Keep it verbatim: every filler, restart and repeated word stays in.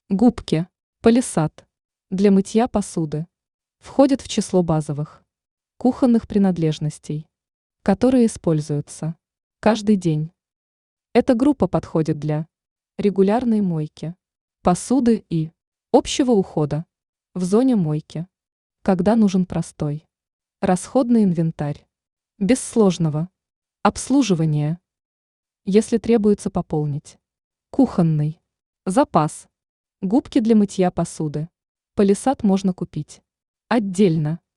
Губки Палисад для мытья посуды входят в число базовых кухонных принадлежностей, которые используются каждый день. Эта группа подходит для регулярной мойки посуды и общего ухода в зоне мойки, когда нужен простой расходный инвентарь, без сложного обслуживания. Если требуется пополнить кухонный запас, губки для мытья посуды Палисад можно купить отдельно